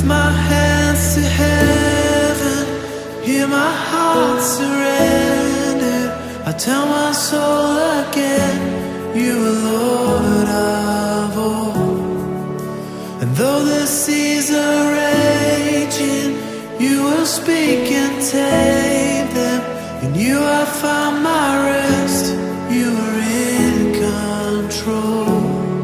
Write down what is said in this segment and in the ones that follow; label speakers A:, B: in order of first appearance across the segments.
A: my hands to heaven, hear my heart surrender. I tell my soul again, you are Lord of all. And though the seas are raging, you will speak and tame them. In you I found my rest, you are in control.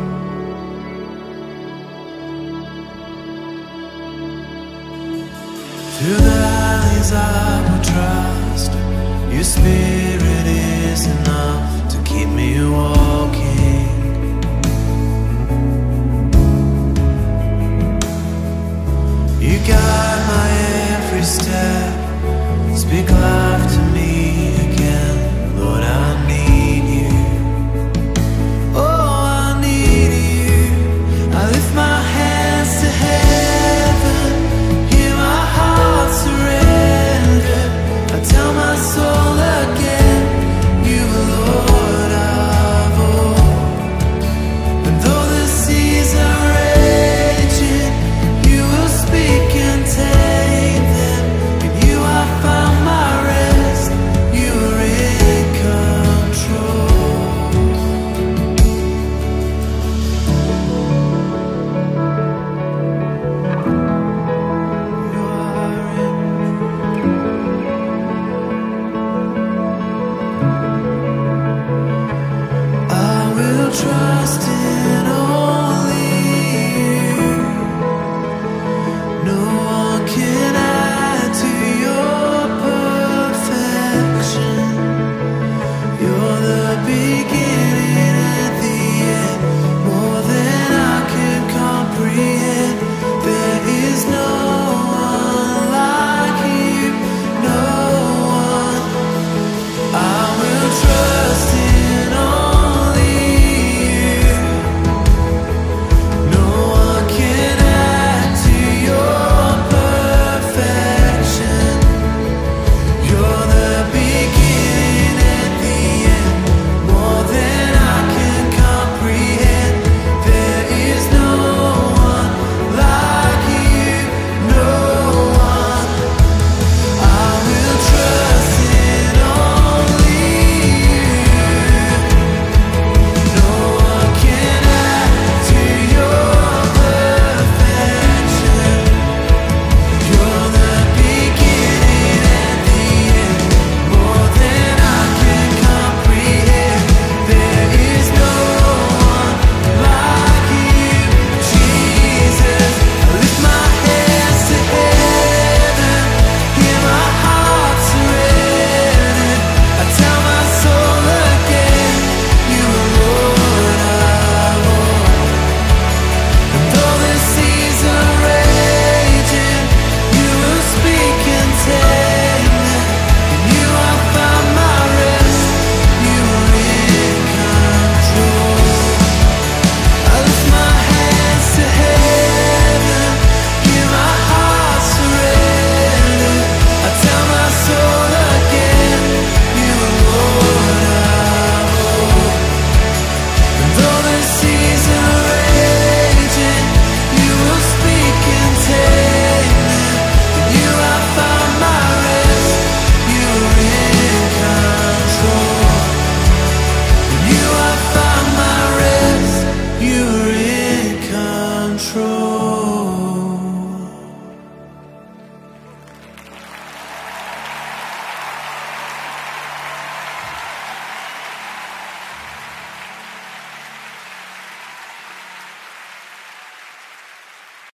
A: Through the valleys I will trust, your spirit is enough to keep me walking. You guide my every step, speak life to me again. Lord, I need you. Oh, I need you. I lift my hands to heaven, hear my heart surrender. I tell my soul again, you are Lord of all. And though the seas are raging, you will speak and tame them. In you I found my rest, you are in control. I will trust in